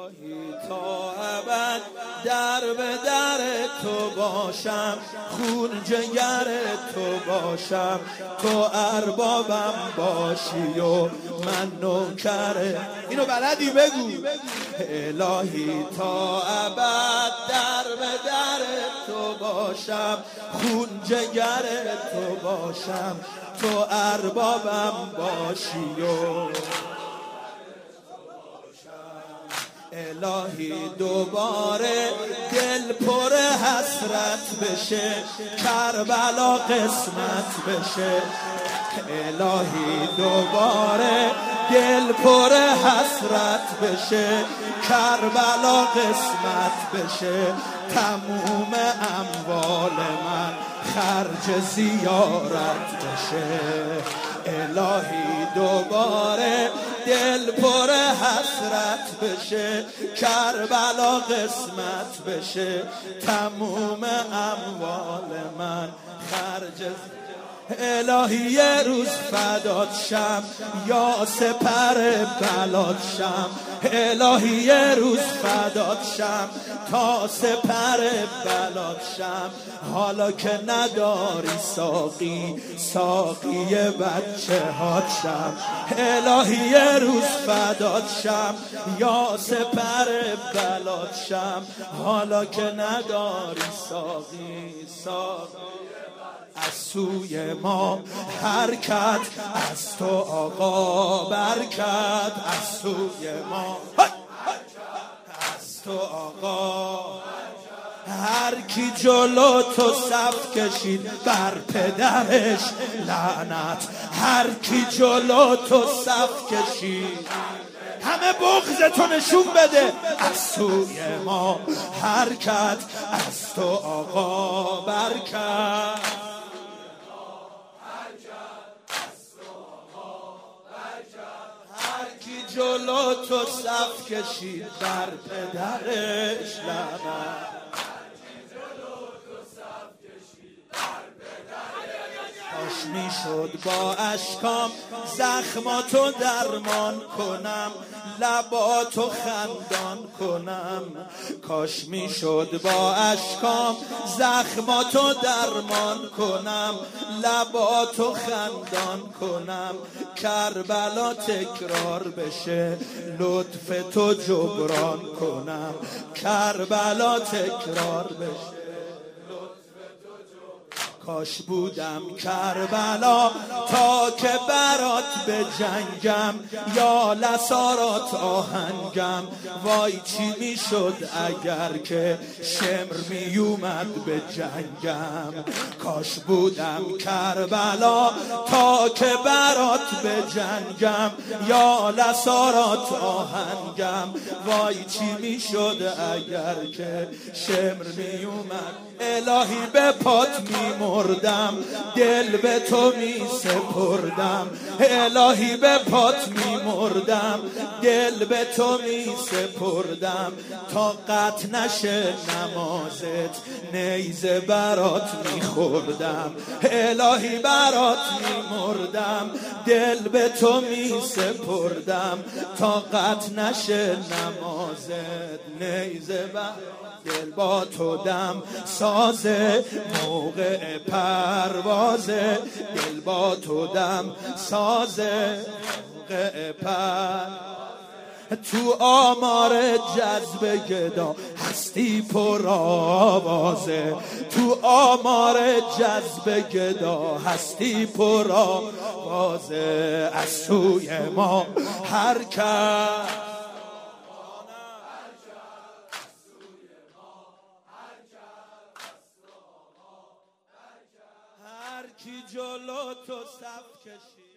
الهی تا ابد در به در تو باشم، خون جگر تو باشم، تو اربابم باشی و من نوکره. اینو بلدی بگو. الهی تا ابد در به در تو باشم، خون جگر تو باشم، تو اربابم باشی و الهی دوباره دل پر حسرت بشه، کربلا قسمت بشه. الهی دوباره دل پر حسرت بشه، کربلا قسمت بشه. تموم اموال من خرج زیارت بشه. الهی دوباره دل پر حسرت بشه، کربلا قسمت بشه. تموم اموال من خرج الهی یه روز فدات شم، یا سپر بلات شم. الهی یه روز فدات شم تا سپر بلات شم. حالا که نداری ساقی، ساقی بچه هات شم. الهی یه روز فدات شم، یا سپر بلات شم. حالا که نداری ساقی، ساقی از سوی ما حرکت، از تو آقا برکت. از سوی ما از تو آقا. هر کی جلو تو صف کشید بر پدرش لعنت. هر کی جلو تو صف کشید همه بغضتو نشون بده. از سوی ما حرکت، از تو آقا برکت. جلو تو صف کشید بر پدرش لعنت. کاش میشد با اشکام زخماتو درمان کنم، لباتو خندان کنم. کاش میشد با اشکام زخماتو درمان کنم، لباتو خندان کنم. کربلا تکرار بشه، لطف تو جبران کنم. کربلا تکرار بشه. کاش بودم کربلا تا که برات به جنگم، یا لسارات آهنگم. وای چی میشد اگر که شمر میومد به جنگم. کاش بودم کربلا تا که برات به جنگم، یا لسارات آهنگم. وای چی میشد اگر که شمر میومد. الهی به پات میمردم، دل به تو می سپردم. الهی به پات میمردم، دل به تو می سپردم. تا قطع نشه نمازت نیزه برات میخوردم. الهی برات میمردم، دل به تو می سپردم. تا قطع نشه نمازت نیزه برات. دل با تو دم سازه موقع پروازه. دل با تو دم سازه موقع تو آمار جذب گدا هستی پر آوازه. تو آمار جذب گدا هستی پر آوازه. از سوی ما حرکت. هر کی جلو تو صف کشید